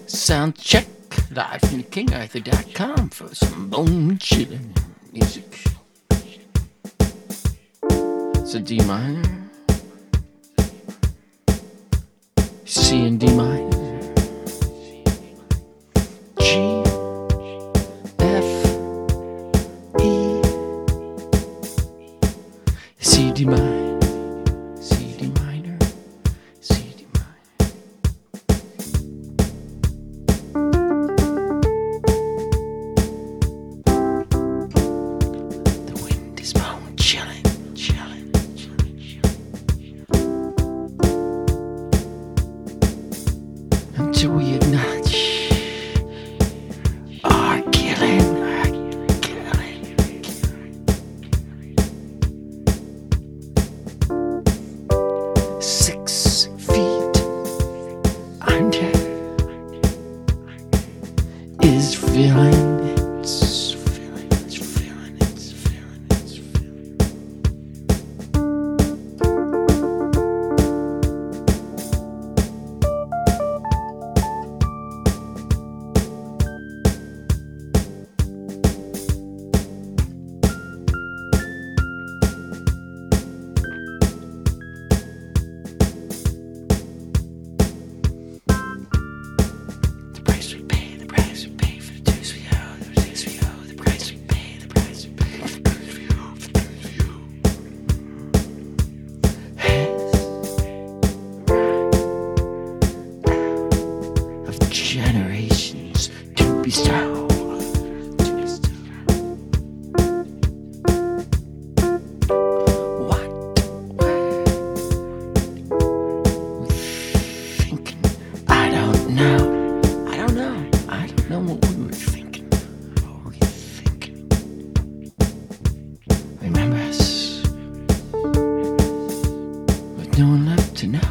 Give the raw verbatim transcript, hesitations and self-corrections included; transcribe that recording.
Sound check live from king arthur dot com for some bone chilling music. It's a D minor, C and D minor, G, F, E, C D minor, C D minor, C D minor. The wind is bone chilling, chilling, chilling, chilling. Until we acknowledge our killing, our killing, killing. Six feet under is feeling. It's feeling. It's feeling. It's feeling. It's feeling. The price we pay, the price we pay for the dues we owe, the dues we owe, the price we pay, the price we pay for the dues we owe, for the dues we owe. Has of generations to bestow, to bestow. What were we thinking? I don't know. I don't know. I don't know what we were thinking. What were we thinking? Remember us? With no one left to know.